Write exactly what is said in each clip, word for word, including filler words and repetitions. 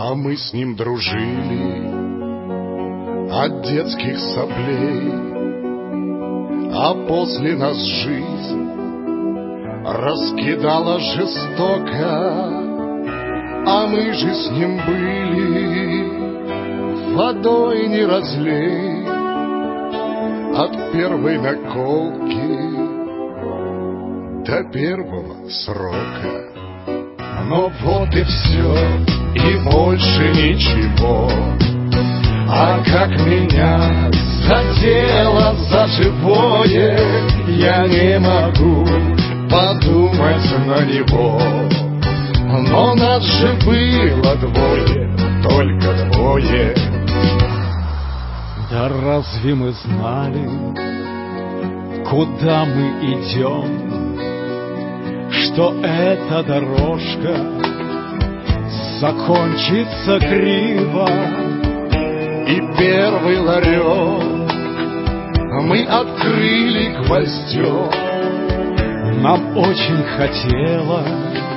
А мы с ним дружили от детских соплей, а после нас жизнь раскидала жестоко, а мы же с ним были водой не разлей от первой наколки до первого срока. Но вот и все, и больше ничего. А как меня задело за живое, я не могу подумать на него. Но нас же было двое, только двое. Да разве мы знали, куда мы идем? Что эта дорожка закончится криво. И первый ларек мы открыли гвоздем. Нам очень хотелось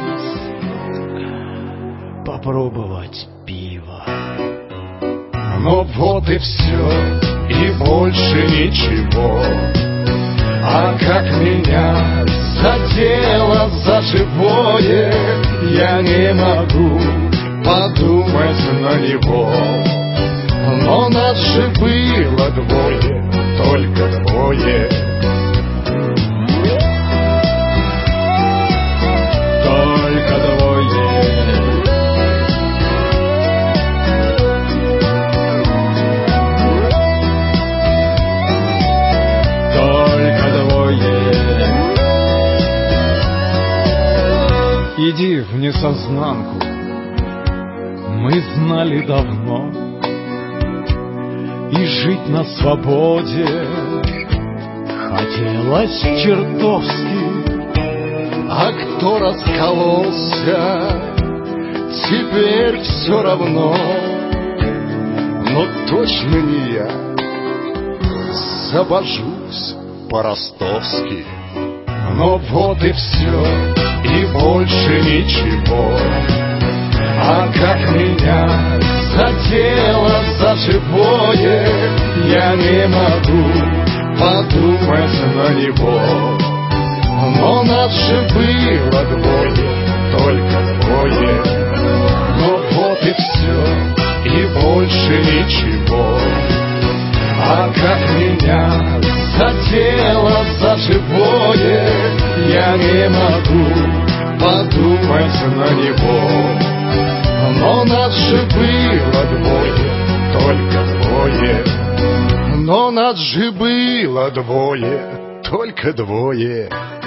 попробовать пиво. Но вот и все, и больше ничего. А как меня задело за живое, я не могу подумать на него. Но нас же было двое, только двое. Только двое. Только двое. Иди в несознанку, мы знали давно. И жить на свободе хотелось чертовски. А кто раскололся, теперь все равно. Но точно не я, забожусь по-ростовски. Но вот и все, и больше ничего. А как меня задело за живое, я не могу подумать на него. Но нас же было двое, только двое. Но вот и все, и больше ничего. А как меня задело за живое, я не могу подумать на него. Но нас же было двое, только двое. Но нас же было двое, только двое.